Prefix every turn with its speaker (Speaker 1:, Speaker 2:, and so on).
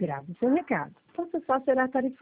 Speaker 1: Grave o seu recado. Então, só será tarifado